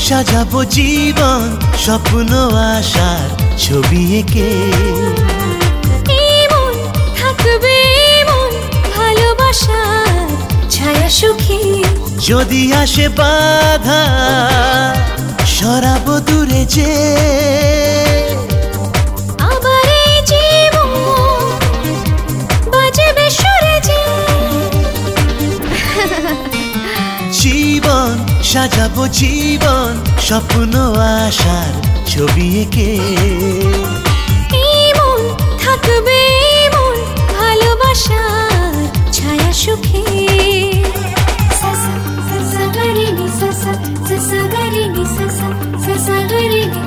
সাজাবো জীবন স্বপ্ন আশার ছবি এঁকে। এমন থাকবে এমন ভালোবাসার ছায়া সুখে। যদি আসে বাধা সরাবো দূরে যে, আবার এই জীবন বাজবে সুরে যে। জীবন সাজাবো জীবন স্বপ্ন আশার ছবি এঁকে। এমন থাকবে এমন ভালোবাসার ছায়া সুখে। সাসা সাসা গরে নি সাসা সাসা গরে নি সাসা সাসা গরে নি।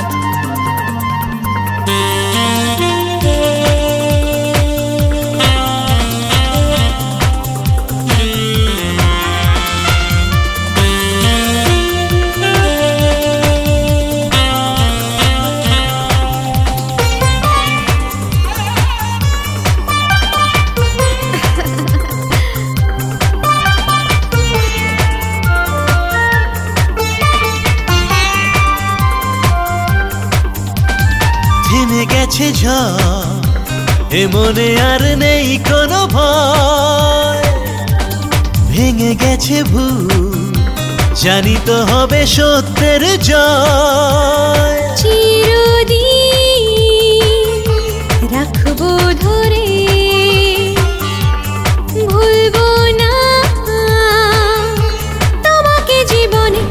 থেমে গেছে ঝড় এ মনে আর নেই কোনো ভয়। ভেঙে গেছে ভুল জানি তো হবে সত্যের জয়। চিরদিন রাখবো ধরে ভুলবো না তোমাকে জীবনে।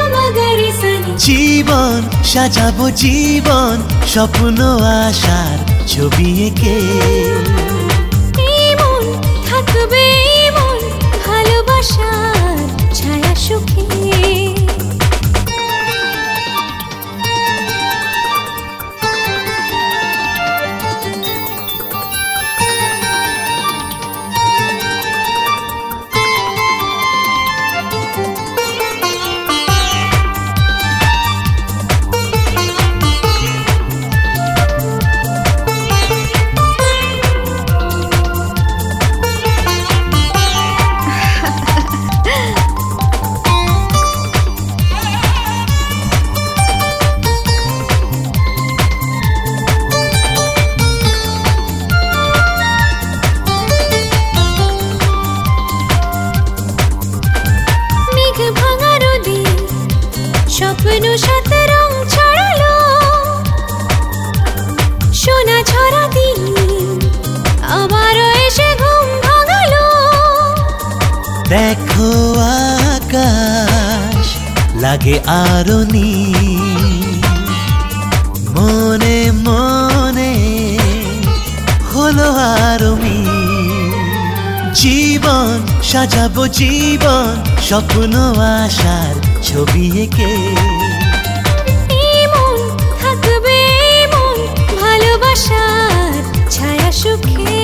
জীবন সাজাবো জীবন স্বপ্ন আশার ছবি এঁকে। এমন থাকবে এমন ভালোবাসার ছায়া সুখে। স্বপ্ন সাথে রং ছড়ালো সোনা ছড়া দিন আবারও এসে ঘুম ভাঙালো। দেখো আকাশ লাগে আরো নীল, মনে মনে হলো আরো মিল। জীবন সাজাবো জীবন স্বপ্ন আশার ছবি এঁকে। এমন থাকবে এমন ভালোবাসার ছায়া সুখে।